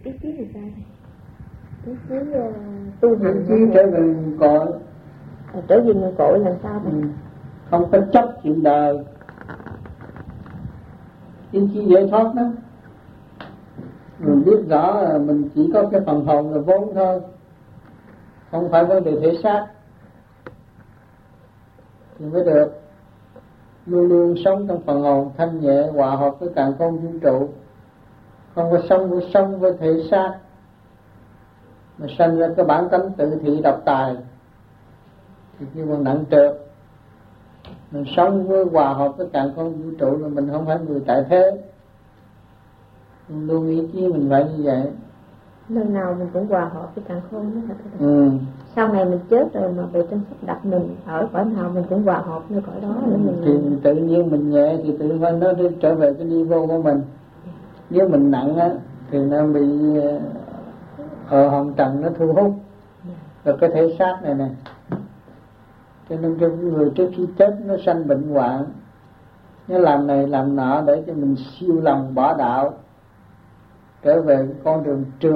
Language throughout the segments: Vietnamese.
ý chí thì sao? Ý chí tu hành. Ý chí trở về nguồn cội. Trở về nguồn cội làm sao? Không có chấp chuyện đời. Ý chí giải thoát đó. Mình biết rõ là mình chỉ có cái phần hồn là vốn thôi, không phải vấn đề thể xác thì mới được. Luôn luôn sống trong phần hồn thanh nhẹ, hòa hợp với càn khôn vũ trụ, không có sống với thể xác mà sanh ra cái bản tánh tự thị độc tài thì kêu bằng nặng trược. Mình sống với hòa hợp với càn khôn vũ trụ là mình không phải người tại thế. Luôn ý chí mình phải như vậy. Lần nào mình cũng hòa hợp với càn khôn đó hả? Sau này mình chết rồi mà về trên sắp đặt mình ở cõi nào mình cũng hòa hợp với cõi đó để mình. Thì tự nhiên mình nhẹ thì tự nhiên nó trở về cái niveau của mình. Nếu mình nặng á thì nó bị ở hồng trần nó thu hút rồi cái thể xác này nè. Cho nên cái người trước khi chết nó sanh bệnh hoạn, nó làm này làm nọ để cho mình siêu lòng bỏ đạo, trở về cái con đường trượt.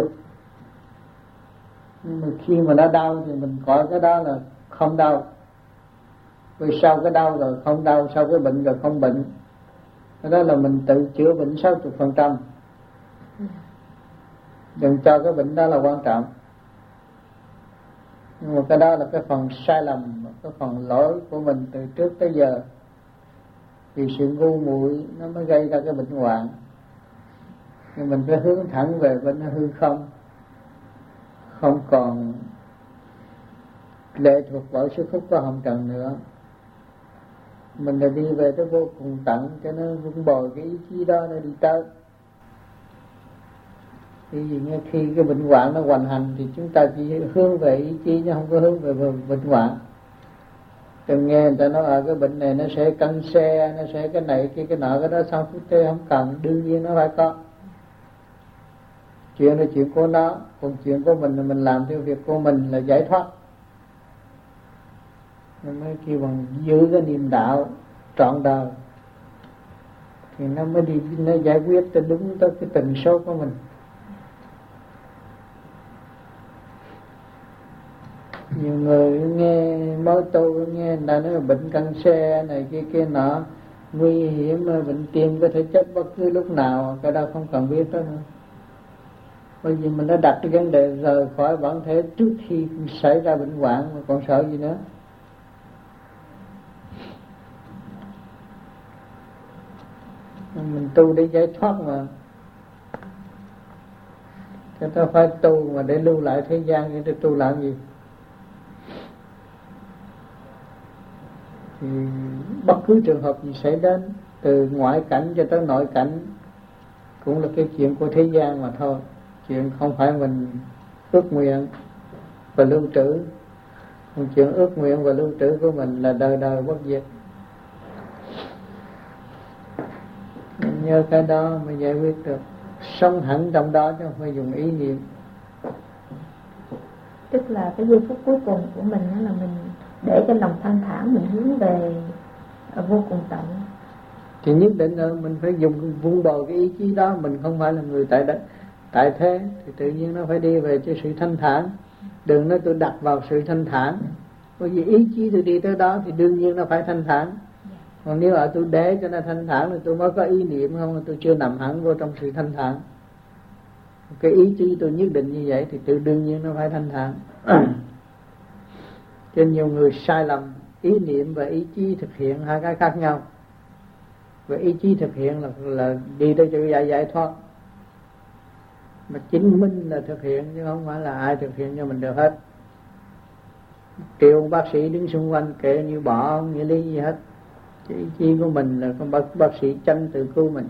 Nhưng mà khi mà nó đau thì mình gọi cái đó là không đau. Vì sau cái đau rồi không đau, sau cái bệnh rồi không bệnh. Cái đó là mình tự chữa bệnh 60%. Đừng cho cái bệnh đó là quan trọng. Nhưng mà cái đó là cái phần sai lầm, cái phần lỗi của mình từ trước tới giờ. Vì sự ngu muội nó mới gây ra cái bệnh hoạn. Nhưng mình phải hướng thẳng về bên hư không, không còn lệ thuộc vào sức hút của hồng trần nữa. Mình đã đi về tới vô cùng tận, cho nên vun bồi cái ý chí đó để đi tới. Vì nghe khi cái bệnh hoạn nó hoành hành thì chúng ta chỉ hướng về ý chí chứ không có hướng về bệnh hoạn. Đừng nghe người ta nói cái bệnh này nó sẽ căng xe, nó sẽ cái này cái nọ cái đó, xong phút tê không cần. Đương nhiên nó phải có. Chuyện là chuyện của nó, còn chuyện của mình là mình làm theo việc của mình là giải thoát. Nên mới kêu bằng giữ cái niềm đạo trọn đời thì nó mới đi, nó giải quyết tới đúng tới cái tần số của mình. Nhiều người nghe mới tu, nghe người ta nói là bệnh căng xe này kia nọ nguy hiểm, bệnh tim có thể chết bất cứ lúc nào, cái đó không cần biết đó nữa. Bởi vì mình đã đặt cái vấn đề rời khỏi bản thể trước khi xảy ra bệnh hoạn mà còn sợ gì nữa. Mình tu để giải thoát mà. Chúng ta phải tu mà để lưu lại thế gian, để tu làm gì? Thì bất cứ trường hợp gì xảy đến, từ ngoại cảnh cho tới nội cảnh, cũng là cái chuyện của thế gian mà thôi. Chuyện không phải mình ước nguyện và lưu trữ. Còn chuyện ước nguyện và lưu trữ của mình là đời đời bất diệt. Mình nhớ cái đó mới giải quyết được. Sống hẳn trong đó chứ không phải dùng ý niệm. Tức là cái giây phút cuối cùng của mình đó là mình để cho lòng thanh thản, mình hướng về vô cùng tận. Thì nhất định là mình phải dùng vun bồi cái ý chí đó. Mình không phải là người tại thế thì tự nhiên nó phải đi về cho sự thanh thản. Đừng nói tôi đặt vào sự thanh thản, bởi vì ý chí tôi đi tới đó thì đương nhiên nó phải thanh thản. Còn nếu là tôi để cho nó thanh thản thì tôi mới có ý niệm, không tôi chưa nằm hẳn vô trong sự thanh thản. Cái ý chí tôi nhất định như vậy thì tự đương nhiên nó phải thanh thản. Cho nhiều người sai lầm, ý niệm và ý chí thực hiện hai cái khác nhau. Và ý chí thực hiện là đi tới chỗ giải thoát, mà chính mình là thực hiện chứ không phải là ai thực hiện cho mình được hết. Triệu bác sĩ đứng xung quanh kệ như bỏ, không nghĩa lý gì hết. Cái ý chí của mình là con bác sĩ tranh tự cứu mình.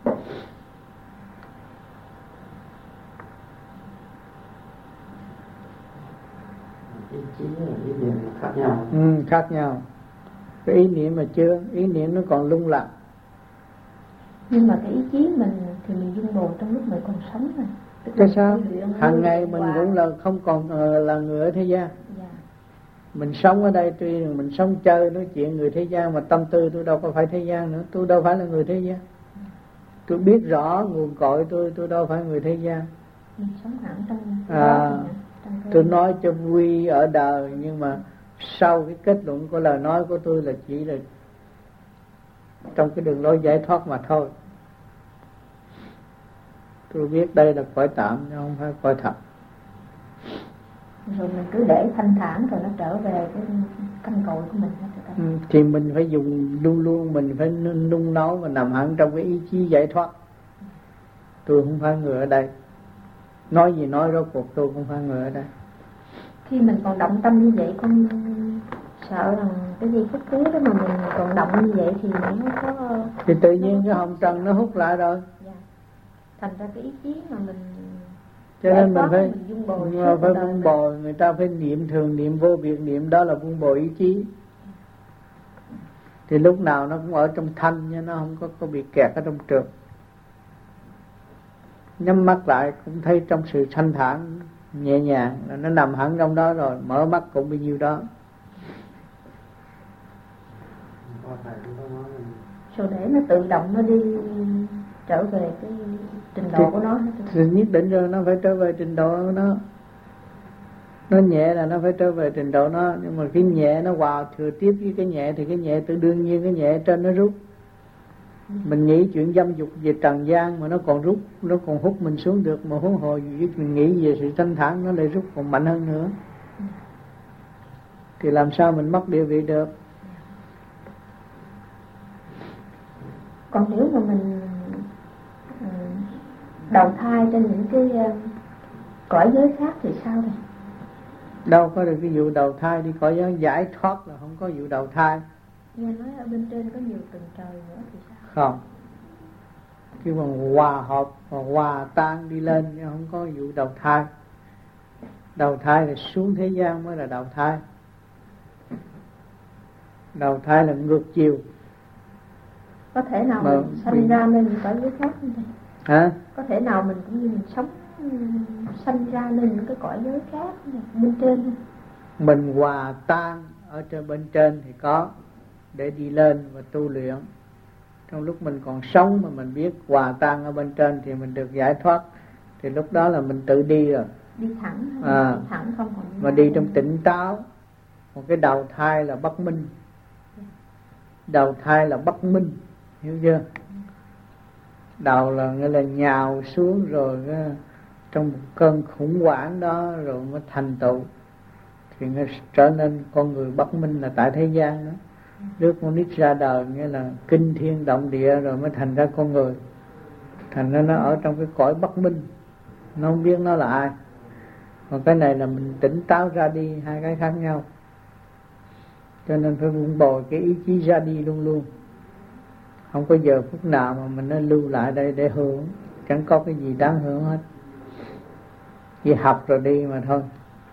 Ý chí và ý niệm khác nhau. Khác nhau. Cái ý niệm mà chưa, ý niệm nó còn lung lặng. Nhưng mà cái ý chí mình thì mình dung bồi trong lúc mình còn sống này. Cái sao? Hàng ngày mình cũng là không còn là người ở thế gian. Mình sống ở đây tuy mình sống chơi nói chuyện người thế gian, mà tâm tư tôi đâu có phải thế gian nữa. Tôi đâu phải là người thế gian. Tôi biết rõ nguồn cội tôi đâu phải người thế gian. mình sống hẳn trong tôi nói cho vui ở đời, nhưng mà sau cái kết luận của lời nói của tôi là chỉ là trong cái đường lối giải thoát mà thôi. Tôi biết đây là cõi tạm chứ không phải cõi thật. Rồi mình cứ để thanh thản rồi nó trở về cái căn cội của mình. Thì mình phải dùng luôn luôn, mình phải nung nấu và nằm hẳn trong cái ý chí giải thoát. Tôi không phải người ở đây, nói gì nói, rốt cuộc tôi không phải người ở đây. Khi mình còn động tâm như vậy, con sợ rằng cái gì phút cuối đó mà mình còn động như vậy thì nó không có, thì tự nhiên cái hồng trần nó hút lại rồi. Dạ. Thành ra cái ý chí mà mình, cho nên mình phải vun bồi, người ta phải niệm thường, niệm vô biệt niệm, đó là vun bồi ý chí. Thì lúc nào nó cũng ở trong thanh nha, nó không có bị kẹt ở trong trượt. Nhắm mắt lại cũng thấy trong sự thanh thản nhẹ nhàng, nó nằm hẳn trong đó rồi, mở mắt cũng bao nhiêu đó. Rồi để nó tự động nó đi trở về cái trình độ của nó. Thì nhất định rồi nó phải trở về trình độ của nó. Nó nhẹ là nó phải trở về trình độ nó. Nhưng mà cái nhẹ nó hòa thừa tiếp với cái nhẹ thì cái nhẹ tự đương nhiên cái nhẹ trên nó rút. Mình nghĩ chuyện dâm dục về trần gian mà nó còn rút, nó còn hút mình xuống được, mà huống hồ gì mình nghĩ về sự thanh thản nó lại rút còn mạnh hơn nữa. Thì làm sao mình mất địa vị được? Còn nếu mà mình đầu thai trên những cái cõi giới khác thì sao đây? Đâu có được cái vụ đầu thai đi cõi giới, giải thoát là không có vụ đầu thai. Nghe nói ở bên trên có nhiều tầng trời nữa thì sao? Không. Khi mà hòa hợp và hòa tan đi lên chứ không có vụ đầu thai. Đầu thai là xuống thế gian mới là đầu thai. Đầu thai là ngược chiều. Có thể nào mình sanh ra nên những cõi giới khác không thầy? Hả? Có thể nào mình cũng như mình sống sanh ra nên những cái cõi giới khác bên trên không? Mình hòa tan ở trên bên trên thì có, để đi lên và tu luyện. Trong lúc mình còn sống mà mình biết hòa tan ở bên trên thì mình được giải thoát, thì lúc đó là mình tự đi rồi. Đi thẳng, đi thẳng không còn mà đi trong tỉnh táo. Một cái đầu thai là bất minh. Đầu thai là bất minh, hiểu chưa? Đầu là nghĩa là nhào xuống rồi trong một cơn khủng hoảng đó rồi mới thành tựu, thì nó trở nên con người bất minh là tại thế gian đó. Đứa con nít ra đời nghĩa là kinh thiên động địa rồi mới thành ra con người. Thành ra nó ở trong cái cõi bất minh, nó không biết nó là ai. Còn cái này là mình tỉnh táo ra đi, hai cái khác nhau. Cho nên phải vun bồi cái ý chí ra đi luôn luôn. Không có giờ phút nào mà mình nó lưu lại đây để hưởng. Chẳng có cái gì đáng hưởng hết. Chỉ học rồi đi mà thôi.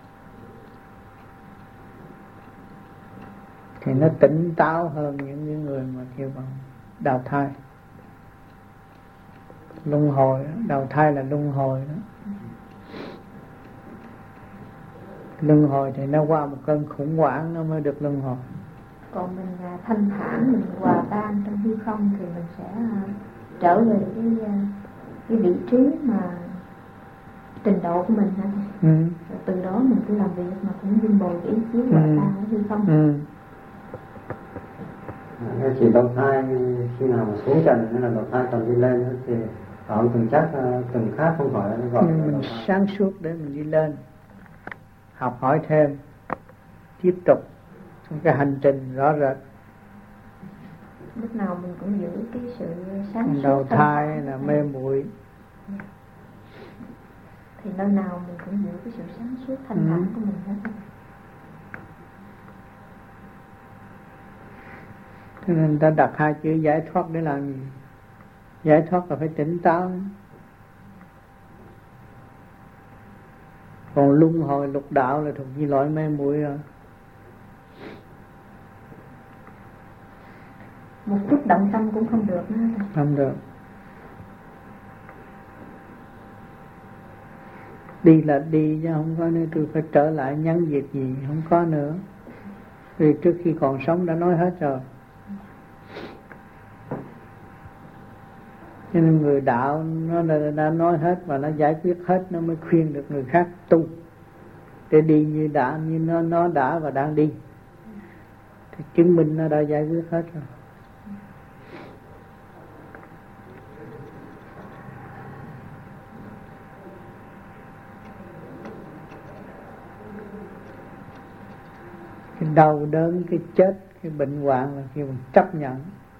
Thì nó tỉnh táo hơn những người mà kêu bằng đào thai. Luân hồi, đào thai là luân hồi đó. Luân hồi thì nó qua một cơn khủng hoảng nó mới được luân hồi. Còn mình thanh thản, mình hòa tan trong hư không thì mình sẽ trở về cái vị trí mà trình độ của mình hả? Rồi từ đó mình cứ làm việc mà cũng vun bồi cái ý chí hòa tan ở hư không. Chỉ đầu thai khi nào mà xuống trần hay là đầu thai còn đi lên thì ở từng chắc từng khác không phải nó gọi là mình sáng suốt để mình đi lên, học hỏi thêm, tiếp tục trong cái hành trình rõ rệt. Lúc nào mình cũng giữ cái sự sáng suốt. Đầu thai là mê muội, thì nơi nào mình cũng giữ cái sự sáng suốt thanh thản của mình hết. Cho nên người ta đặt hai chữ giải thoát để làm gì? Giải thoát là phải tỉnh táo. Còn luân hồi lục đạo là thuộc về loại mê muội rồi. Một chút động tâm cũng không được nữa. Không được. Đi là đi chứ không có nữa tôi phải trở lại nhắn việc gì, không có nữa. Vì trước khi còn sống đã nói hết rồi. Cho nên người đạo nó đã nói hết và nó giải quyết hết, nó mới khuyên được người khác tu để đi như nó đã và đang đi, thì chứng minh nó đã giải quyết hết rồi. Cái đau đớn, cái chết, cái bệnh hoạn là khi mình chấp nhận.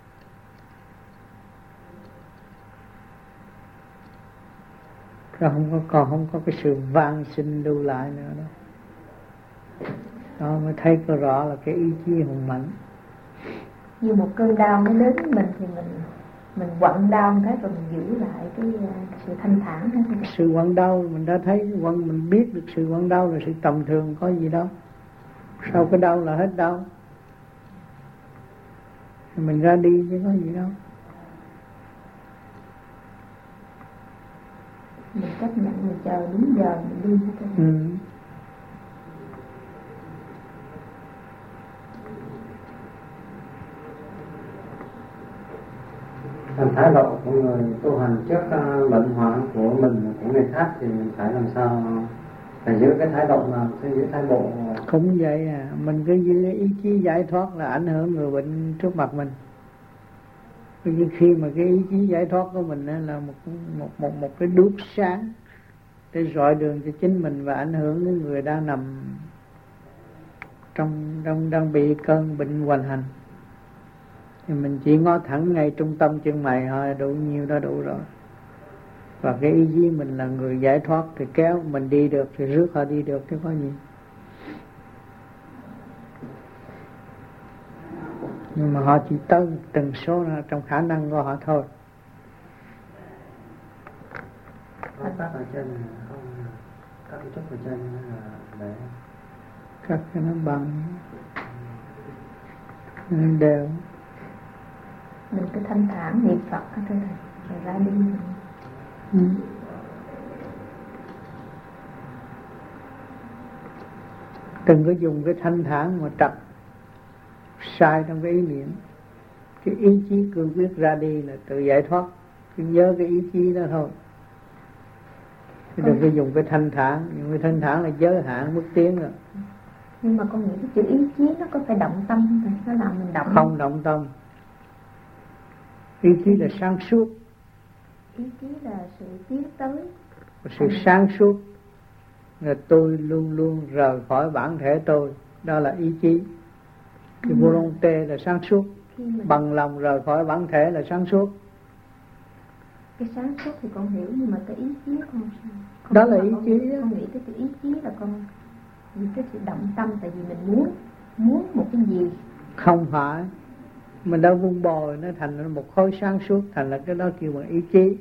Còn không có cái sự van xin lưu lại nữa đó. Đó mới thấy có rõ là cái ý chí hùng mạnh. Như một cơn đau nó đến với mình thì mình quặn đau một cái rồi mình giữ lại cái sự thanh thản đó. Sự quặn đau mình đã thấy, mình biết được sự quặn đau là sự tầm thường, có gì đâu. Sau cái đau là hết đau, mình ra đi chứ có gì đâu. Mình chấp nhận, mình chờ đúng giờ mình đi hết. Thái độ của người tu hành trước bệnh hoạn của mình, của người khác thì mình phải làm sao, phải giữ cái thái độ nào, phải giữ thái độ. Cũng vậy à, mình cứ giữ ý chí giải thoát là ảnh hưởng người bệnh trước mặt mình. Vì khi mà cái ý chí giải thoát của mình là một cái đuốc sáng để rọi đường cho chính mình và ảnh hưởng đến người đang nằm đang bị cơn bệnh hoành hành, thì mình chỉ ngó thẳng ngay trung tâm chân mày thôi, đủ nhiều đó đủ rồi. Và cái ý chí mình là người giải thoát thì kéo mình đi được thì rước họ đi được chứ có gì. Nhưng mà họ chỉ tới từng số trong khả năng của họ thôi. Cắt ở trên không, cắt chút ở trên là để cắt cho nó bằng đều. Mình cứ thanh thản niệm Phật thôi thầy, rồi ra đi. Đừng có dùng cái thanh thản mà trật sai trong cái ý niệm. Cái ý chí cương quyết ra đi là tự giải thoát, cứ nhớ cái ý chí đó thôi. Đừng có dùng cái thanh thản, dùng cái thanh thản là giới hạn bước tiến rồi. Nhưng mà con nghĩ cái chữ ý chí nó có phải động tâm không? Nó làm mình động. Không động tâm. Ý chí là sáng suốt. Ý chí là sự tiến tới. Sự sáng suốt là tôi luôn luôn rời khỏi bản thể tôi, đó là ý chí. Cái volonté là sáng suốt, bằng lòng rời khỏi bản thể là sáng suốt. Cái sáng suốt thì con hiểu, nhưng mà cái ý chí con đó là ý chí đó. Con nghĩ cái ý chí là con vì cái sự động tâm, tại vì mình muốn một cái gì. Không phải, mình đã vun bồi nó thành một khối sáng suốt, thành là cái đó kêu bằng ý chí.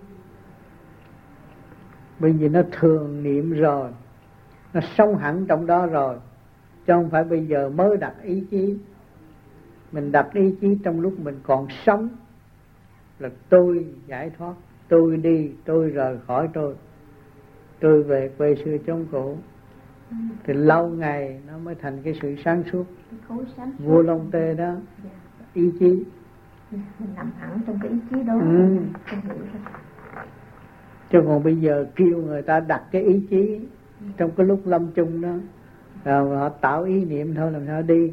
Bởi vì nó thường niệm rồi, nó sống hẳn trong đó rồi, chứ không phải bây giờ mới đặt ý chí. Mình đặt ý chí trong lúc mình còn sống là tôi giải thoát, tôi đi, tôi rời khỏi tôi về quê xưa chốn cũ. Thì lâu ngày nó mới thành cái sự sáng suốt, volonté đó, ý chí. Mình nằm hẳn trong cái ý chí đó. Chứ còn bây giờ kêu người ta đặt cái ý chí trong cái lúc lâm chung đó, rồi họ tạo ý niệm thôi, làm sao đi,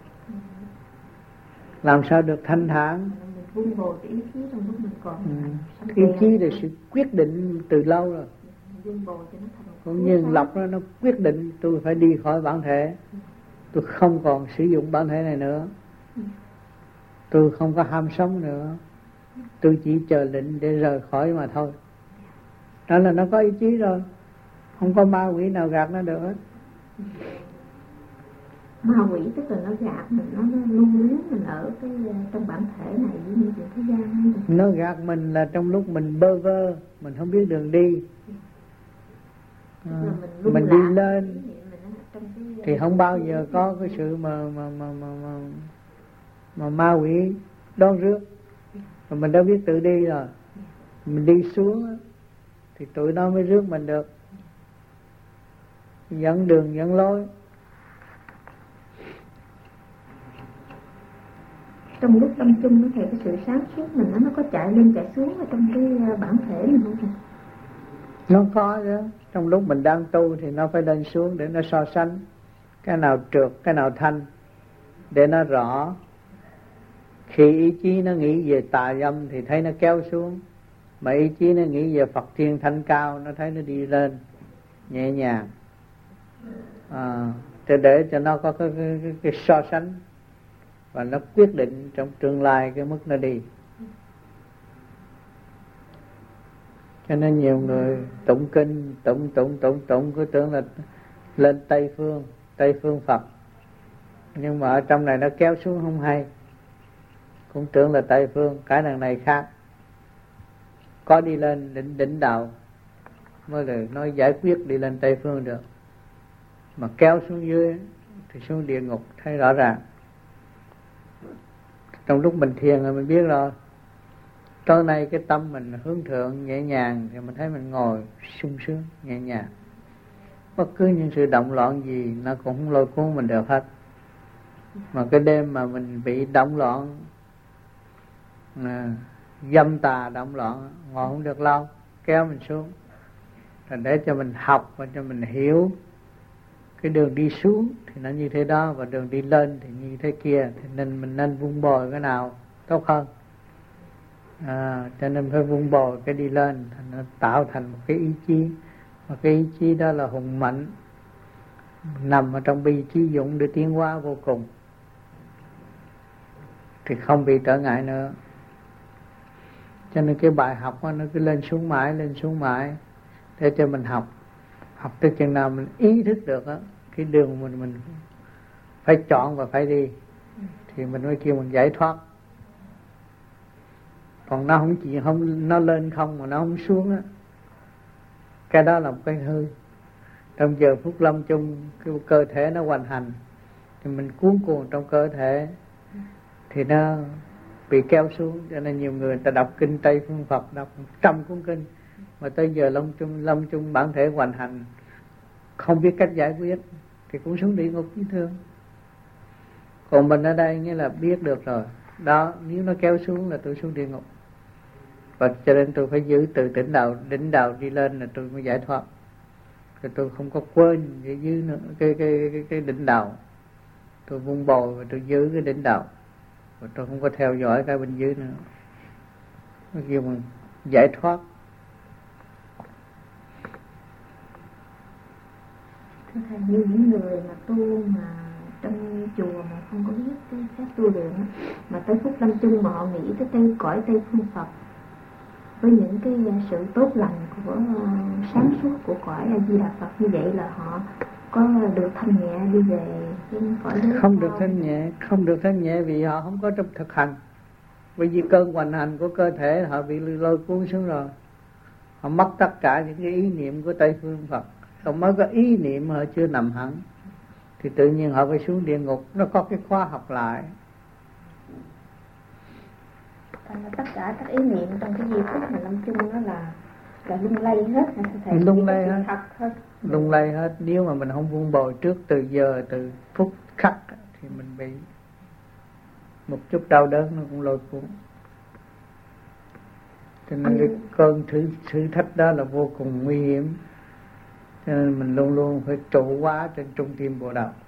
làm sao được thanh thản. Vun bồi cái ý chí trong lúc mình còn ý chí là sự quyết định từ lâu rồi. Cũng như Lộc đó, nó quyết định tôi phải đi khỏi bản thể, tôi không còn sử dụng bản thể này nữa, tôi không có ham sống nữa, tôi chỉ chờ lệnh để rời khỏi mà thôi. Đó là nó có ý chí rồi, không có ma quỷ nào gạt nó được hết. Ma quỷ tức là nó gạt mình, nó lưu luyến mình ở cái trong bản thể này như chuyện thế gian. Nó gạt mình là trong lúc mình bơ vơ, mình không biết đường đi. Mình đi lên thì không bao giờ có cái sự mà ma quỷ đón rước. Mà mình đã biết tự đi rồi, mình đi xuống thì tụi nó mới rước mình được, dẫn đường dẫn lối. trong lúc lâm chung nó thầy, cái sự sáng suốt mình nó có chạy lên chạy xuống ở trong cái bản thể mình không thầy? Nó có chứ. Trong lúc mình đang tu thì nó phải lên xuống để nó so sánh cái nào trượt, cái nào thanh, để nó rõ. Khi ý chí nó nghĩ về tà dâm thì thấy nó kéo xuống, mà ý chí nó nghĩ về Phật thiên thanh cao, nó thấy nó đi lên nhẹ nhàng. Để cho nó có cái so sánh, và nó quyết định trong tương lai cái mức nó đi. Cho nên nhiều người tụng kinh, tụng cứ tưởng là lên Tây phương Phật, nhưng mà ở trong này nó kéo xuống không hay, cũng tưởng là Tây phương. Cái đằng này khác, có đi lên đỉnh đạo mới là nói giải quyết đi lên Tây phương được, mà kéo xuống dưới thì xuống địa ngục, thấy rõ ràng. Trong lúc mình thiền rồi mình biết rồi, tối nay cái tâm mình hướng thượng nhẹ nhàng thì mình thấy mình ngồi sung sướng nhẹ nhàng, bất cứ những sự động loạn gì nó cũng không lôi cuốn mình được hết. Mà cái đêm mà mình bị động loạn, dâm tà động loạn, ngồi không được lâu, kéo mình xuống rồi để cho mình học và cho mình hiểu cái đường đi xuống thì nó như thế đó, và đường đi lên thì như thế kia. Thì nên mình nên vun bồi cái nào tốt hơn. Cho nên phải vun bồi cái đi lên, nó tạo thành một cái ý chí, mà cái ý chí đó là hùng mạnh, nằm ở trong bi trí dũng để tiến hóa vô cùng, thì không bị trở ngại nữa. Cho nên cái bài học đó, nó cứ lên xuống mãi để cho mình học tới chừng nào mình ý thức được đó, cái đường mình phải chọn và phải đi, thì mình mới kêu mình giải thoát. Còn nó không chỉ không, nó lên không mà nó không xuống á, cái đó là một cái hư. Trong giờ phút lâm chung, cái cơ thể nó hoành hành thì mình cuốn cuồng trong cơ thể thì nó bị kéo xuống. Cho nên nhiều người ta đọc kinh Tây phương Phật, đọc 100 cuốn kinh, mà tới giờ lâm chung bản thể hoành hành, không biết cách giải quyết thì cũng xuống địa ngục như thường. Còn mình ở đây nghĩa là biết được rồi đó, nếu nó kéo xuống là tôi xuống địa ngục, và cho nên tôi phải giữ từ đỉnh đạo đi lên là tôi mới giải thoát. Rồi tôi không có quên cái dưới nữa, cái đỉnh đạo, tôi vun bồi và tôi giữ cái đỉnh đạo, và tôi không có theo dõi cái bên dưới nữa. Nó kêu mình giải thoát. Thưa thầy, như những người mà tu mà trong chùa mà không có biết cái phép tu luyện á, mà tới phút lâm chung mà họ nghĩ tới cõi Tây phương Phật với những cái sự tốt lành của sáng suốt của cõi A Di Đà Phật, như vậy là họ có được thanh nhẹ đi về cái cõi đó? Không được thanh nhẹ vì họ không có trong thực hành. Bởi vì cơn hoành hành của cơ thể họ bị lôi cuốn xuống rồi, họ mất tất cả những cái ý niệm của Tây phương Phật. Còn mới có ý niệm họ chưa nằm hẳn thì tự nhiên họ phải xuống địa ngục. Nó có cái khóa học lại. Tất cả các ý niệm trong cái giây phút mà lâm chung đó là lung lay hết hả thầy? Lung lay hết. Nếu mà mình không vun bồi trước từ giờ, từ phút khắc thì mình bị một chút đau đớn nó cũng lôi cuốn. Cho nên cái cơn thử thách đó là vô cùng nguy hiểm. Cho nên mình luôn luôn phải trụ hóa trên trung tim Bồ Đạo.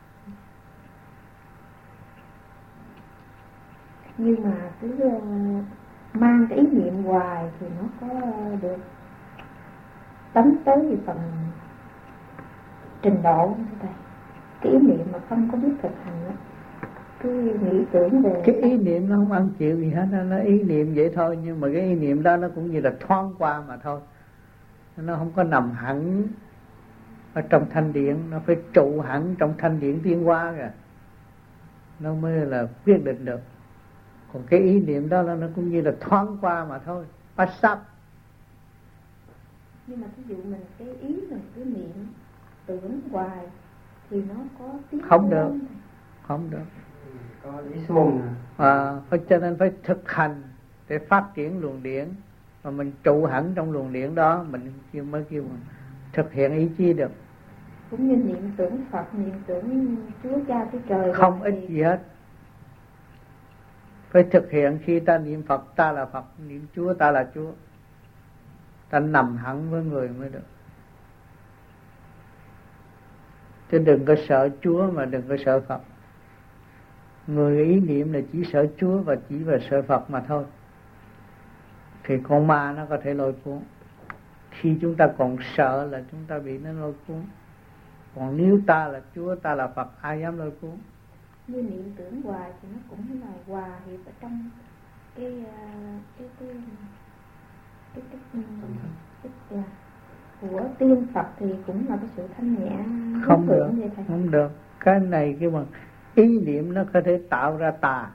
Nhưng mà cứ mang cái ý niệm hoài thì nó có được tấn tới về phần trình độ không thầy? Cái ý niệm mà không có biết thực hành đó, cứ nghĩ tưởng về cái ý niệm nó không ăn chịu gì hết, nó ý niệm vậy thôi. Nhưng mà cái ý niệm đó nó cũng như là thoáng qua mà thôi, nó không có nằm hẳn ở trong thanh điển. Nó phải trụ hẳn trong thanh điển tiến hóa kìa, nó mới là quyết định được. Còn cái ý niệm đó nó cũng như là thoáng qua mà thôi, bắt sắp. Nhưng mà ví dụ mình cái ý mình cứ niệm tưởng hoài thì nó có tiến không được. Có ý xuông Cho nên phải thực hành để phát triển luồng điển, mà mình trụ hẳn trong luồng điển đó mình mới kêu mình thực hiện ý chí được. Cũng như niệm tưởng Phật, niệm tưởng Chúa Cha Chúa Trời không ích gì hết. phải thực hiện. Khi ta niệm Phật ta là Phật, niệm Chúa ta là Chúa, ta nằm hẳn với người mới được. Chứ đừng có sợ Chúa mà đừng có sợ Phật. Người ý niệm là chỉ sợ Chúa và chỉ về sợ Phật mà thôi, thì con ma nó có thể lôi cuốn. Khi chúng ta còn sợ là chúng ta bị nó lôi cuốn. Còn nếu ta là Chúa, ta là Phật, ai dám lôi cuốn? Như niệm tưởng hoài thì nó cũng là hòa hiệp ở trong cái của tiên Phật, thì cũng là cái sự thanh nhẹ. Không được, không được. Cái này cái mà ý niệm nó có thể tạo ra tà,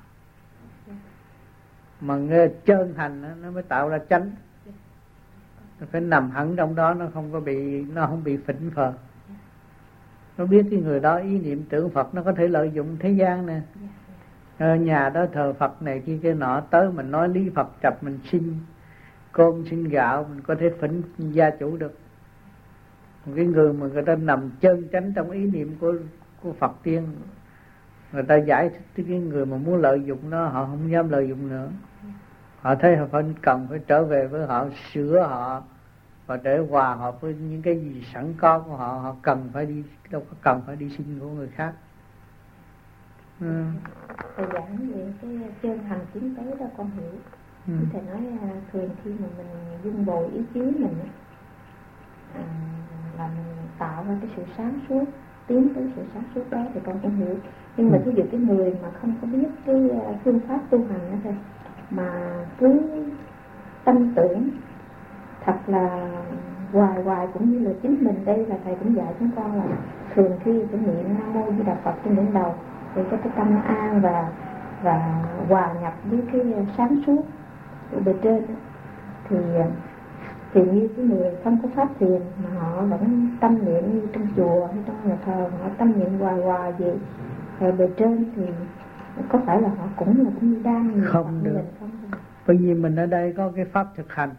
mà nghe chân hành nó mới tạo ra chánh. Nó phải nằm hẳn trong đó, nó không bị phỉnh phờ. Nó biết cái người đó ý niệm tưởng Phật, nó có thể lợi dụng thế gian nè. Nhà đó thờ Phật này kia nọ, tới mình nói lý Phật chập, mình xin cơm xin gạo, mình có thể phỉnh gia chủ được. Một cái người mà người ta nằm chân chánh trong ý niệm của Phật tiên, người ta giải thích cái người mà muốn lợi dụng nó, họ không dám lợi dụng nữa. Họ thấy họ cần phải trở về với họ, sửa họ, và để hòa hợp với những cái gì sẵn có của họ. Họ cần phải đi, đâu có cần phải đi xin của người khác. Thầy giảng về cái chân hành tiến tới đó con hiểu. Thầy nói thường khi mà mình dung bồi ý chí mình là mình tạo ra cái sự sáng suốt, tiến tới sự sáng suốt đó, thì con cũng hiểu. Nhưng mà ví dụ cái người mà không có biết cái phương pháp tu hành đó thầy, mà cứ tâm tưởng thật là hoài cũng như là chính mình đây, là thầy cũng dạy chúng con là thường khi phải niệm Nam Mô Di Đà Phật trên đỉnh đầu thì cái tâm an và hòa nhập với cái sáng suốt của bề trên đó. Thì như cái người không có pháp thiền mà họ vẫn tâm niệm như trong chùa hay trong nhà thờ, họ tâm niệm hoài vậy rồi bề trên, thì có phải là họ cũng như đang không được. Không? Bởi vì mình ở đây có cái pháp thực hành.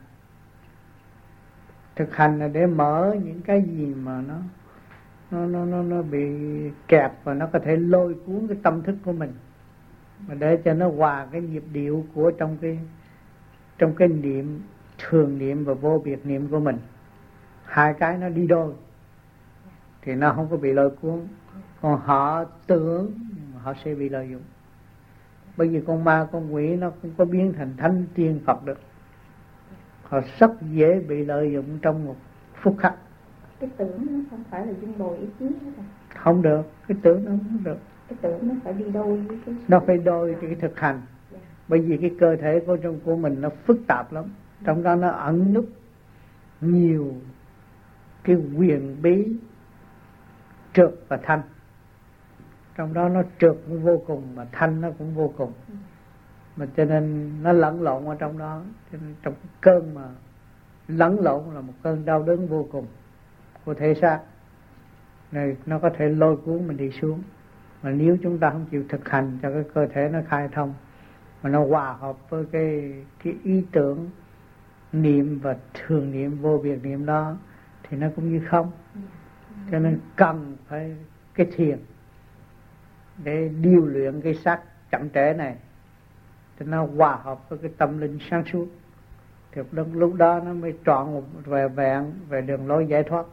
Thực hành là để mở những cái gì mà nó bị kẹp, và nó có thể lôi cuốn cái tâm thức của mình, mà để cho nó hòa cái nhịp điệu của trong cái niệm thường niệm và vô biệt niệm của mình. Hai cái nó đi đôi thì nó không có bị lôi cuốn. Còn họ tưởng họ sẽ bị lợi dụng. Bởi vì con ma con quỷ nó không có biến thành thánh tiên Phật được. Họ rất dễ bị lợi dụng trong một phút khắc. Cái tưởng nó không phải là dung bồi ý chí nữa. Không được, cái tưởng nó không được. Cái tưởng nó phải đi đôi với cái... Nó phải đôi với cái thực hành. Bởi vì cái cơ thể của mình nó phức tạp lắm. Trong đó nó ẩn núp nhiều cái quyền bí trượt và thanh. Trong đó nó trượt cũng vô cùng, mà thanh nó cũng vô cùng. Mà cho nên nó lẫn lộn ở trong đó. Cho nên trong cái cơn mà lẫn lộn là một cơn đau đớn vô cùng của thể xác này, nó có thể lôi cuốn mình đi xuống. Mà nếu chúng ta không chịu thực hành cho cái cơ thể nó khai thông, mà nó hòa hợp với cái ý tưởng niệm và thường niệm vô biệt niệm đó, thì nó cũng như không. Cho nên cần phải cái thiền để điều luyện cái xác chậm trễ này, cho nó hòa hợp với cái tâm linh sáng suốt, thì lúc đó nó mới trọn một vẹn về đường lối giải thoát.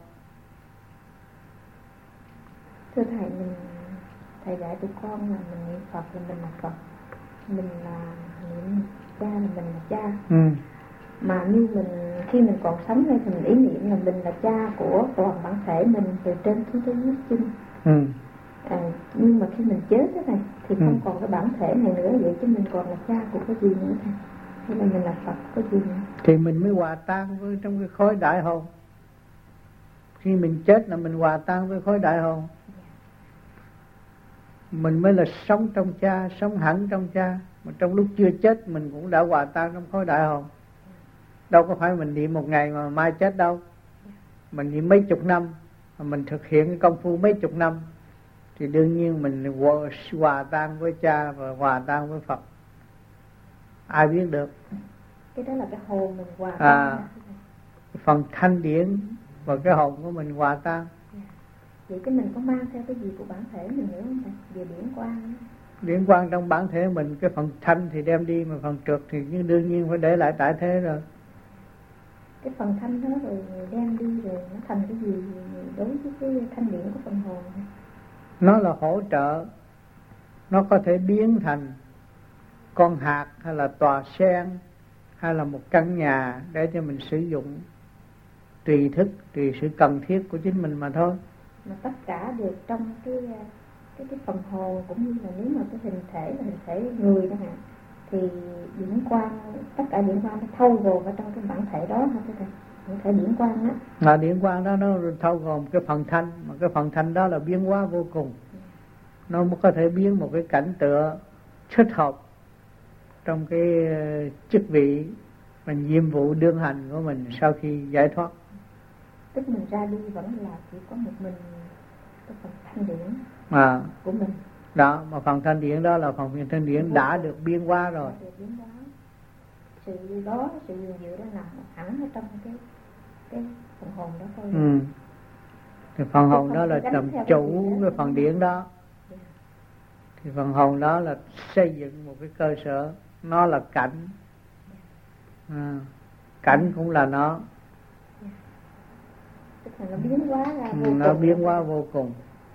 Thưa thầy, thầy dạy tụi con là mình niệm Phật là mình là Phật, mình là niệm cha là mình là cha. Mà như khi mình còn sống đây thì mình ý niệm là mình là cha của toàn bản thể mình từ trên xuống tới dưới chân. Nhưng mà khi mình chết đó thầy, thì không còn cái bản thể này nữa, vậy chứ mình còn là cha của cái gì nữa thầy? Hay là mình là Phật cái gì nữa? Thì mình mới hòa tan với trong cái khối đại hồn. Khi mình chết là mình hòa tan với khối đại hồn. Mình mới là sống trong cha, sống hẳn trong cha. Mà trong lúc chưa chết mình cũng đã hòa tan trong khối đại hồn. Đâu có phải mình niệm một ngày mà mai chết đâu. Mình niệm mấy chục năm, mà mình thực hiện cái công phu mấy chục năm, thì đương nhiên mình hòa tan với cha và hòa tan với Phật. Ai biết được? Cái đó là cái hồn mình hòa tan. Phần thanh điển và cái hồn của mình hòa tan. Vậy cái mình có mang theo cái gì của bản thể mình nữa không thầy? Về điển quang nữa. Điển quang trong bản thể mình, cái phần thanh thì đem đi, mà phần trượt thì đương nhiên phải để lại tại thế rồi. Cái phần thanh đó rồi đem đi rồi nó thành cái gì đối với cái thanh điển của phần hồn? Nó là hỗ trợ, nó có thể biến thành con hạt hay là tòa sen hay là một căn nhà để cho mình sử dụng tùy thức, tùy sự cần thiết của chính mình mà thôi. Mà tất cả đều trong cái phần hồn, cũng như là nếu mà cái hình thể là hình thể người chẳng hạn, thì điển quang, tất cả điển quang nó thâu gồm ở trong cái bản thể đó hả thưa thầy? Bản thể điển quang đó. Mà điển quang đó nó thâu gồm cái phần thanh, mà cái phần thanh đó là biến hóa vô cùng. Nó mới có thể biến một cái cảnh tượng thích hợp trong cái chức vị và nhiệm vụ đương hành của mình sau khi giải thoát. Tức mình ra đi vẫn là chỉ có một mình cái phần thanh điển của mình. Đó, mà phần thanh điển đó là phần thanh điển đã được biến hóa rồi. Sự đó, sự diệu đó nằm hẳn ở trong cái phần hồn đó thôi. Thì phần hồn đó là làm chủ cái phần điển đó. Thì phần hồn đó là xây dựng một cái cơ sở, nó là cảnh. Cảnh cũng là nó. Tức là nó biến hóa ra vô nó cùng. Biến hóa vô cùng.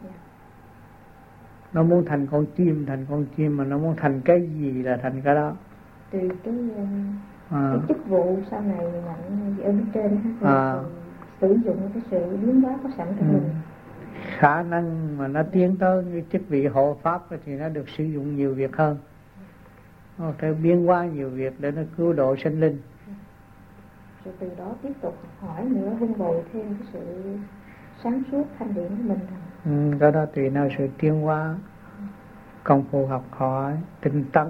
Nó muốn thành con chim, thành con chim, mà nó muốn thành cái gì là thành cái đó. Từ cái chức vụ sau này mạnh ở bên trên sử dụng cái sự biến hóa có sẵn trong mình. Khả năng mà nó tiến tới cái chức vị hộ pháp thì nó được sử dụng nhiều việc hơn. Nó thể biến hóa nhiều việc để nó cứu độ sinh linh. Rồi từ đó tiếp tục hỏi nữa, vun bồi thêm cái sự sáng suốt thanh điển của mình. Cái đó tùy theo sự tiến hóa, công phu học hỏi, tinh tấn.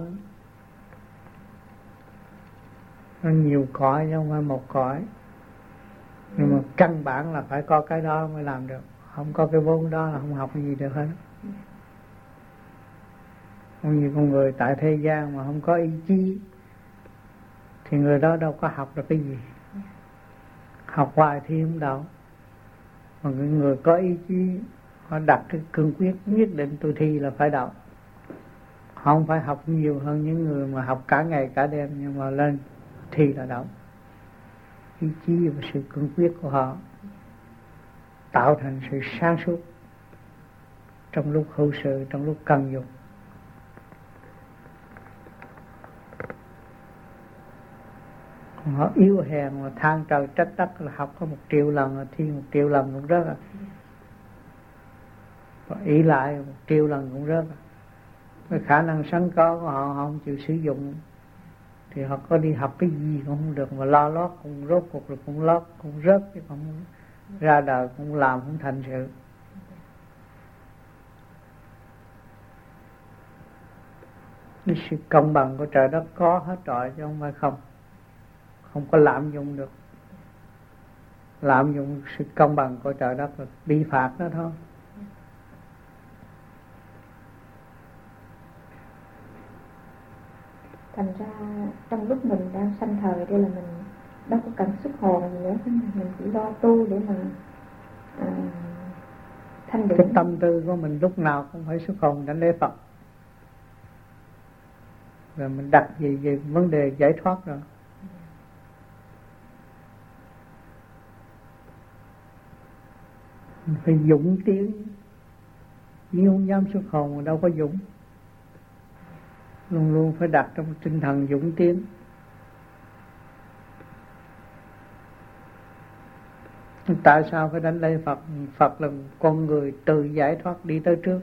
Nó nhiều cõi chứ không phải một cõi. Nhưng mà căn bản là phải có cái đó mới làm được. Không có cái vốn đó là không học gì được hết. Không như con người tại thế gian mà không có ý chí thì người đó đâu có học được cái gì. Học hoài thì không đâu. Mà người có ý chí, họ đặt cái cương quyết nhất định tôi thi là phải đậu. Họ không phải học nhiều hơn những người mà học cả ngày cả đêm, nhưng mà lên thi là đậu. Ý chí và sự cương quyết của họ tạo thành sự sáng suốt trong lúc hữu sự, trong lúc cần dùng. Họ yếu hèn mà than trời trách đất là học có 1 triệu lần, thi 1 triệu lần cũng rớt. Và ý lại 1 triệu lần cũng rớt. Cái khả năng sẵn có của họ không chịu sử dụng thì họ có đi học cái gì cũng không được, mà lo lót cũng rốt cuộc rồi cũng lót cũng rớt, chứ không ra đời cũng làm không thành sự. Cái sự công bằng của trời đất có hết rồi chứ không phải không có lạm dụng được. Lạm dụng sự công bằng của trời đất là bị phạt đó thôi. Thành ra trong lúc mình đang sanh thời đây là mình đâu có cần sức hồn gì nữa, mình chỉ lo tu để mà thanh điển. Cái tâm tư của mình lúc nào cũng phải xuất hồn đánh lễ Phật. Rồi mình đặt gì về vấn đề giải thoát rồi. Mình phải dũng tiến. Nhưng không dám xuất hồn mà đâu có dũng. Luôn luôn phải đặt trong tinh thần dũng tiến. Tại sao phải đánh lễ Phật? Phật là con người tự giải thoát đi tới trước.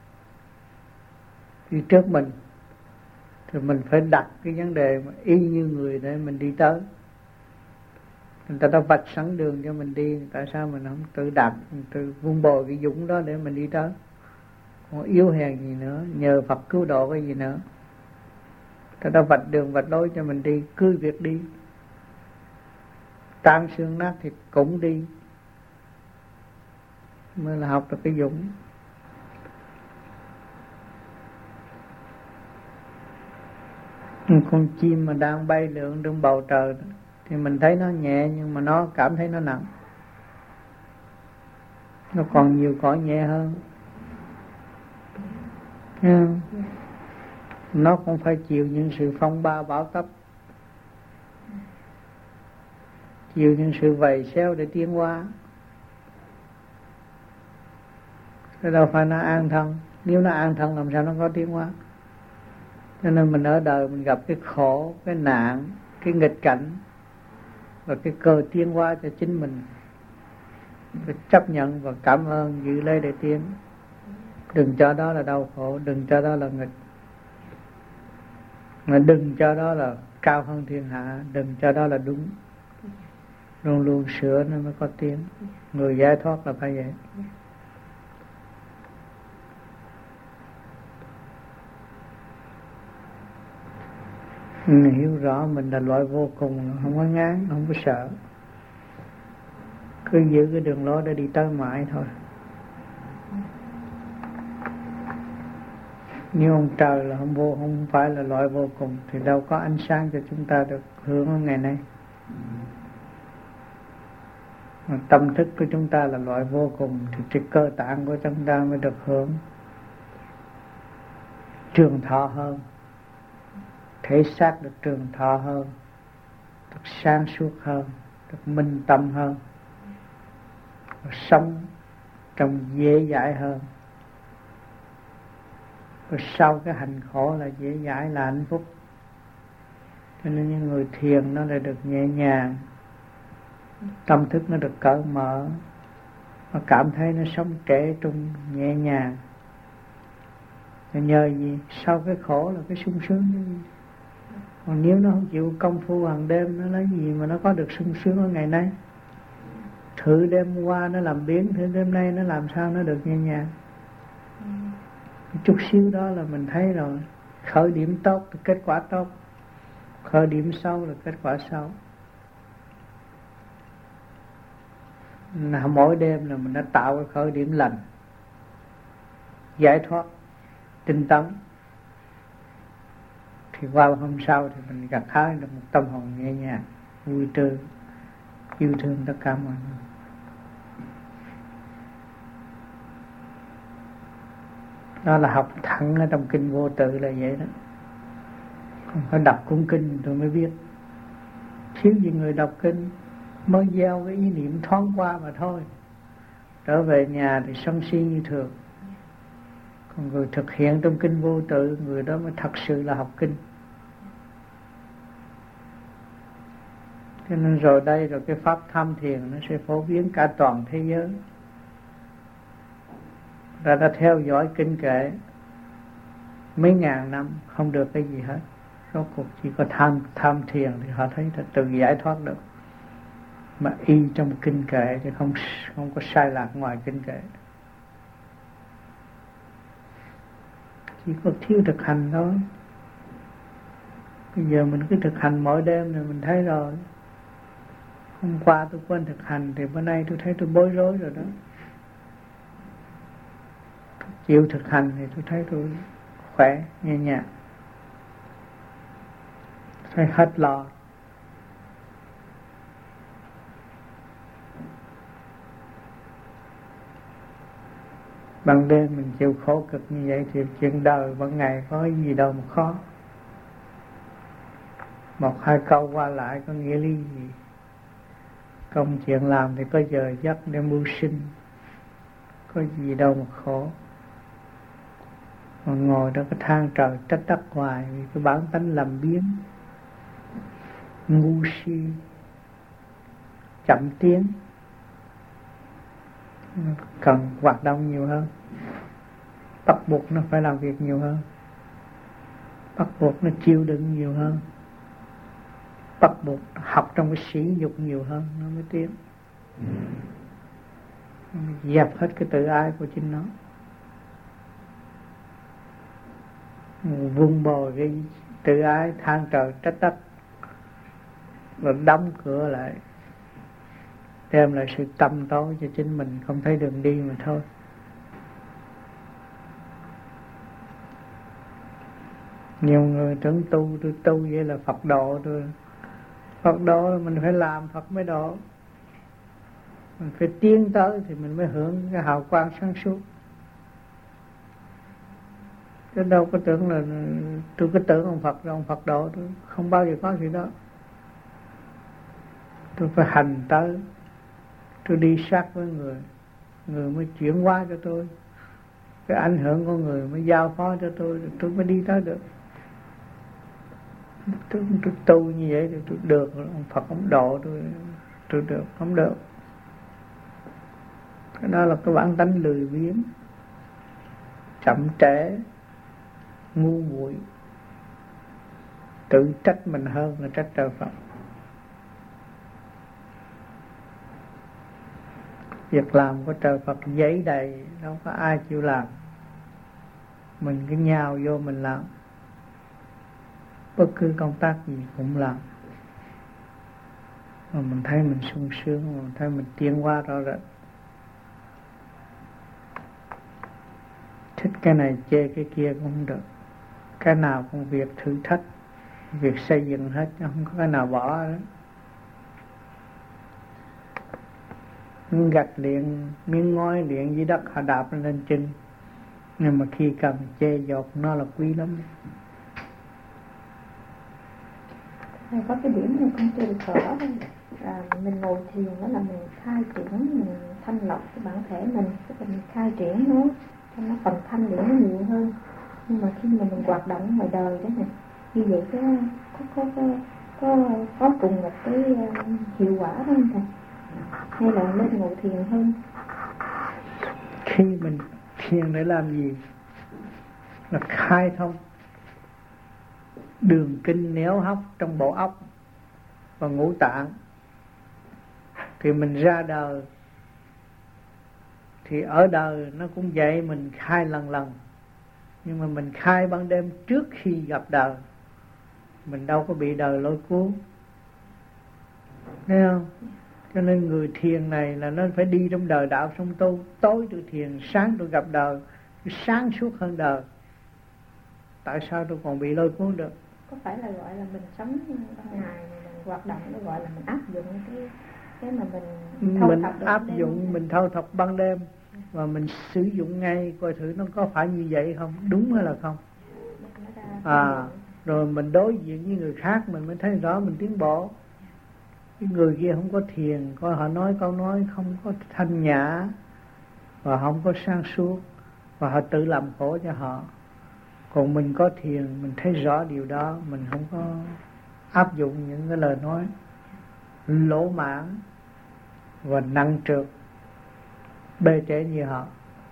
Đi trước mình. Thì mình phải đặt cái vấn đề mà y như người để mình đi tới. Người ta đã vạch sẵn đường cho mình đi, tại sao mình không tự đặt, mình tự vun bồi cái dũng đó để mình đi tới? Không yếu hèn gì nữa, nhờ Phật cứu độ cái gì nữa. Ta đã vạch đường vạch lối cho mình đi, cứ việc đi. Tan xương nát thịt cũng đi, mới là học được cái dũng. Con chim mà đang bay lượn trong bầu trời thì mình thấy nó nhẹ, nhưng mà nó cảm thấy nó nặng. Nó còn nhiều cõi nhẹ hơn. nó cũng phải chịu những sự phong ba bão táp, chịu những sự vầy xéo để tiến hóa. Chứ đâu phải nó an thân. Nếu nó an thân làm sao nó có tiến hóa. Cho nên mình ở đời mình gặp cái khổ, cái nạn, cái nghịch cảnh và cái cơ tiến hóa cho chính mình, phải chấp nhận và cảm ơn, giữ lấy để tiến. Đừng cho đó là đau khổ, đừng cho đó là nghịch, mà đừng cho đó là cao hơn thiên hạ, đừng cho đó là đúng. Luôn luôn sửa nó mới có tiến. Người giải thoát là phải vậy. Mình hiểu rõ mình là loại vô cùng, không có ngán, không có sợ, cứ giữ cái đường lối để đi tới mãi thôi. Nếu ông trời là không phải là loại vô cùng thì đâu có ánh sáng cho chúng ta được hưởng ở ngày nay. Mà tâm thức của chúng ta là loại vô cùng thì cái cơ tạng của chúng ta mới được hưởng trường thọ hơn, thể xác được trường thọ hơn, được sáng suốt hơn, được minh tâm hơn, sống trong dễ dãi hơn. Rồi sau cái hành khổ là dễ dãi, là hạnh phúc. Cho nên những người thiền nó lại được nhẹ nhàng, tâm thức nó được cởi mở, nó cảm thấy nó sống trẻ trung, nhẹ nhàng. Nhờ gì? Sau cái khổ là cái sung sướng. Còn nếu nó không chịu công phu hàng đêm, nó lấy gì mà nó có được sung sướng ở ngày nay? Thử đêm qua nó làm biến, thử đêm nay nó làm sao nó được nhẹ nhàng. Chút xíu đó là mình thấy rồi. Khởi điểm tốt là kết quả tốt, khởi điểm xấu là kết quả xấu. Mỗi đêm là mình đã tạo cái khởi điểm lành, giải thoát, tinh tấn, thì qua hôm sau thì mình gặt hái được một tâm hồn nhẹ nhàng, vui tươi, yêu thương tất cả mọi người. Đó là học thẳng ở trong kinh Vô Tự là vậy đó. Không phải đọc cuốn kinh tôi mới biết. Thiếu gì người đọc kinh mới gieo cái ý niệm thoáng qua mà thôi. Trở về nhà thì sân si như thường. Còn người thực hiện trong kinh Vô Tự, người đó mới thật sự là học kinh. Cho nên rồi đây rồi cái pháp tham thiền nó sẽ phổ biến cả toàn thế giới. Ta đã theo dõi kinh kệ mấy ngàn năm không được cái gì hết. Rốt cuộc chỉ có tham thiền thì họ thấy là tự giải thoát được. Mà y trong kinh kệ thì không có sai lạc ngoài kinh kệ. Chỉ có thiếu thực hành thôi. Bây giờ mình cứ thực hành mỗi đêm rồi mình thấy rồi. Hôm qua tôi quên thực hành thì bữa nay tôi thấy tôi bối rối rồi đó. Chịu thực hành thì tôi thấy tôi khỏe, nhẹ nhàng, thấy hết lo. Ban đêm mình chịu khổ cực như vậy thì chuyện đời ban ngày có gì đâu mà khó. Một hai câu qua lại có nghĩa lý gì? Công chuyện làm thì có giờ giấc để mưu sinh, có gì đâu mà khổ. Mà ngồi đó cái than trời trách đất hoài vì cái bản tánh làm biến, ngu si, chậm tiến, cần hoạt động nhiều hơn, bắt buộc nó phải làm việc nhiều hơn, bắt buộc nó chịu đựng nhiều hơn, bắt buộc học trong cái sỉ nhục nhiều hơn nó mới tiến. Dẹp hết cái tự ái của chính nó, vun bồi cái tự ái than trời trách đất, rồi đóng cửa lại, đem lại sự tâm tối cho chính mình, không thấy đường đi mà thôi. Nhiều người tưởng tôi tu vậy là Phật độ tôi. Phật độ mình phải làm Phật mới độ. Mình phải tiến tới thì mình mới hưởng cái hào quang sáng suốt. Chứ đâu có tưởng là tôi cứ tưởng ông Phật độ tôi, không bao giờ có gì đó. Tôi phải hành tới, tôi đi sát với người mới chuyển hóa cho tôi, cái ảnh hưởng của người mới giao phó cho tôi mới đi tới được. Tôi tu như vậy thì tôi được, ông Phật ông độ tôi được, không được. Cái đó là cái bản tánh lười biếng, chậm trễ, ngu muội, tự trách mình hơn là trách trời Phật. Việc làm của trời Phật giấy đầy, đâu có ai chịu làm. Mình cứ nhào vô mình làm, bất cứ công tác gì cũng làm, mà mình thấy mình sung sướng, mình thấy mình tiến hóa rõ rệt. Thích cái này chê cái kia cũng không được, cái nào cũng việc thử thách, việc xây dựng hết, không có cái nào bỏ đó. Miếng gạch liền, miếng ngói liền dưới đất họ đạp lên chân, nhưng mà khi cần chê dột nó là quý lắm. Có cái điểm này con chưa được rõ thôi, là mình ngồi thiền đó là mình khai triển, mình thanh lọc cái bản thể mình, tức là mình khai triển nó cho nó phần thanh để nó nhiều hơn. Nhưng mà khi mà mình hoạt động ngoài đời đó này, như vậy có cùng một cái hiệu quả đó không thầy? Hay là nên ngồi thiền hơn? Khi mình thiền để làm gì? Là khai thông đường kinh néo hóc trong bộ óc và ngũ tạng. Thì mình ra đời, thì ở đời nó cũng vậy, mình khai lần. Nhưng mà mình khai ban đêm trước khi gặp đời, mình đâu có bị đời lôi cuốn, thấy không? Cho nên người thiền này là nó phải đi trong đời đạo xong tu. Tối tôi thiền, sáng tôi gặp đời, sáng suốt hơn đời. Tại sao tôi còn bị lôi cuốn được? Có phải là gọi là mình sống ban ngày, mình hoạt động, nó gọi là mình áp dụng cái mà mình áp dụng, mình thâu thập ban đêm, và mình sử dụng ngay coi thử nó có phải như vậy không, đúng hay là không. Rồi mình đối diện với người khác mình mới thấy rõ mình tiến bộ. Cái người kia không có thiền, coi họ nói câu nói không có thanh nhã và không có sáng suốt, và họ tự làm khổ cho họ. Còn mình có thiền, mình thấy rõ điều đó, mình không có áp dụng những cái lời nói lỗ mãng và nặng trược bê trễ như họ,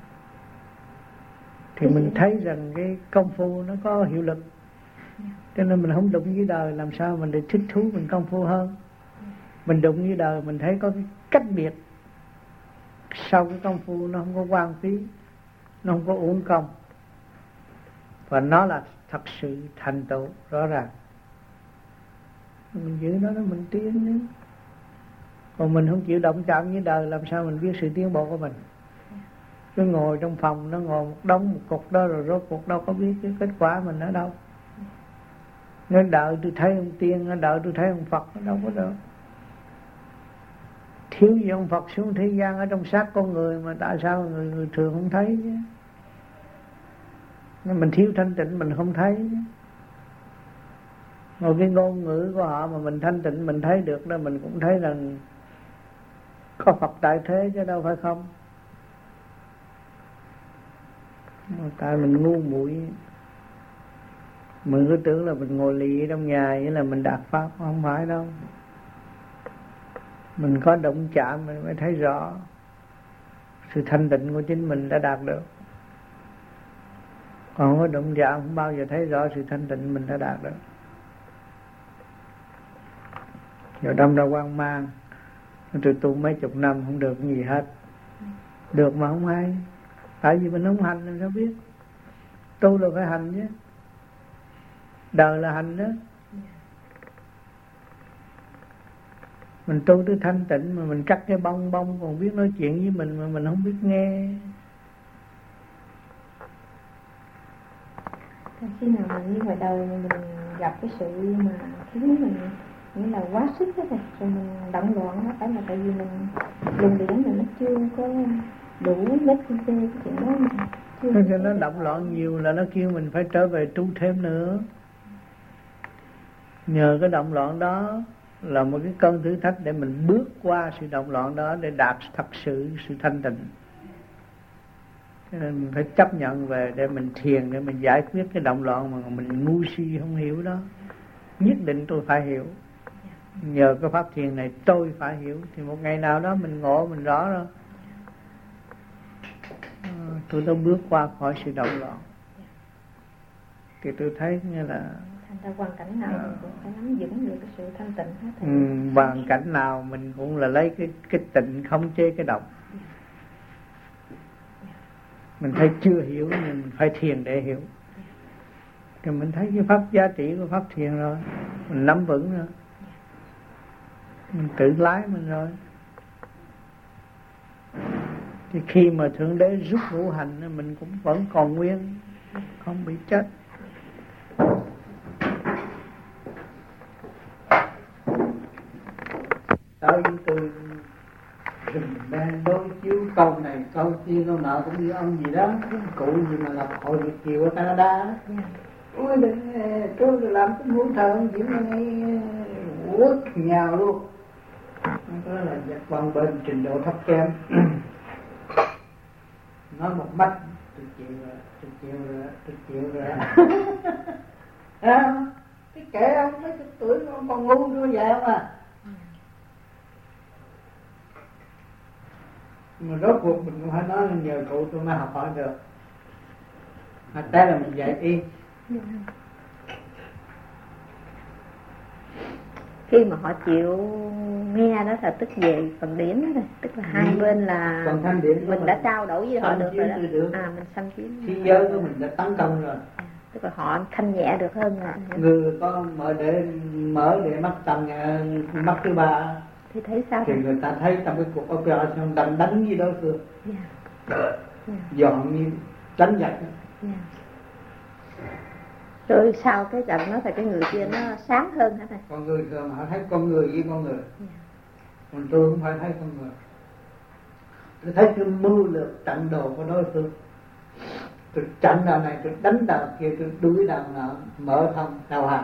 thì mình thấy rằng cái công phu nó có hiệu lực. Cho nên mình không đụng với đời, làm sao mình để thích thú mình công phu hơn. Mình đụng với đời mình thấy có cái cách biệt, sau cái công phu nó không có hoang phí, nó không có uổng công, và nó là thật sự thành tựu rõ ràng. Mình giữ nó mình tiến nữa. Còn mình không chịu động chạm với đời, làm sao mình biết sự tiến bộ của mình? Cứ ngồi trong phòng, nó ngồi một đống một cục đó, rồi rốt cuộc đâu có biết cái kết quả mình ở đâu. Nó đợi tôi thấy ông tiên, nó đợi tôi thấy ông Phật, nó đâu có được. Thiếu gì ông Phật xuống thế gian ở trong xác con người, mà tại sao người thường không thấy chứ? Nên mình thiếu thanh tịnh mình không thấy chứ. Một cái ngôn ngữ của họ mà mình thanh tịnh mình thấy được đó, mình cũng thấy rằng có Phật tại thế chứ đâu phải không. Mà tại mình ngu muội, mình cứ tưởng là mình ngồi lì trong nhà vậy là mình đạt pháp, không phải đâu. Mình có động chạm mình mới thấy rõ sự thanh tịnh của chính mình đã đạt được. Còn không có động chạm không bao giờ thấy rõ sự thanh tịnh mình đã đạt được. Rồi đâm ra hoang mang, tôi tu mấy chục năm không được gì hết. Được mà không hay, tại vì mình không hành làm sao biết. Tu là phải hành chứ, đời là hành đó. Mình tu tới thanh tịnh mà mình cắt cái bông còn biết nói chuyện với mình mà mình không biết nghe. Khi nào mình đi ngoài đời mình gặp cái sự mà khiến mình nghĩa là quá sức hết rồi mình động loạn, nó phải là tại vì mình luồng điển mình nó chưa có đủ vết cái chuyện đó. Nó động loạn nhiều là nó kêu mình phải trở về tu thêm nữa. Nhờ cái động loạn đó là một cái cơn thử thách để mình bước qua sự động loạn đó để đạt thật sự sự thanh tịnh. Cho nên mình phải chấp nhận về để mình thiền, để mình giải quyết cái động loạn mà mình ngu si không hiểu đó. Nhất định tôi phải hiểu. Nhờ cái pháp thiền này tôi phải hiểu. Thì một ngày nào đó mình ngộ, mình rõ rồi, tôi đã bước qua khỏi sự động loạn. Thì tôi thấy như là thành ra hoàn cảnh nào mình cũng phải nắm vững được cái sự thanh tịnh hết. Hoàn cảnh nào mình cũng là lấy cái tịnh khống chế cái động. Mình thấy chưa hiểu nhưng mình phải thiền để hiểu. Thì mình thấy cái pháp giá trị của pháp thiền rồi, mình nắm vững rồi, mình tự lái mình rồi. Thì khi mà Thượng Đế rút ngũ hành, mình cũng vẫn còn nguyên, không bị chết. Tới tôi đang đối chiếu câu này câu kia câu nọ, cũng như ông gì đó, cụ gì mà lập hội Việt Kiều ở Canada. Ôi tôi làm cái muốn thờ ông gì mà ngay quất nhào luôn. Đó là giặc quan bên trình độ thấp kém. Nói một mắt tôi chịu rồi. Cái kệ ông mấy chục tuổi ông còn ngu như vậy không à. Mà rốt cuộc mình cũng phải nói là nhờ cụ tôi mới học hỏi được. Mà té là mình dạy y. Khi mà họ chịu nghe đó là tức về phần điển đó rồi, tức là hai bên là mình đã trao đổi với họ được rồi đó. Mình xâm chiếm. Khi giới của mình đã tấn công rồi. Tức là họ thanh nhẹ được hơn rồi. Người có mở để mắt tầm mắt thứ ba. Thì thấy sao? Thì người ta thấy trong cái cuộc operation đang đánh với đối phương. Dọn như đánh giặc. Rồi sau cái trận đó thì cái người kia nó sáng hơn hả thầy? Con người thường họ thấy con người với con người. Còn tôi không phải thấy con người. Tôi thấy cái mưu lược trận đồ của đối phương. Tôi trận đầu này, tôi đánh đầu kia, tôi đuổi đầu nào, mở thông, đầu hàng.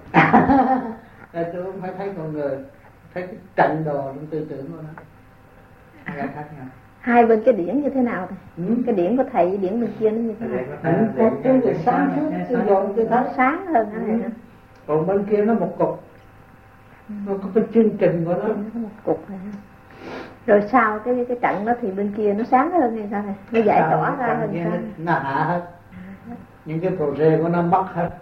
Tôi không phải thấy con người, thấy cái trận đồ trong tư tưởng của nó. Khác nhau. Hai bên cái điển như thế nào thầy? Cái điển của thầy với điển bên kia nó như thế nào? Cái sáng suốt, cái dồn cái nó sáng hơn hả thầy? Còn bên kia nó một cục. Nó có cái chương trình của nó. Nó có một cục này. Rồi sau cái trận đó thì bên kia nó sáng hơn hay sao thầy? Nó giải tỏa ra hơn sao? Nó hạ hết. Những cái project của nó mất hết.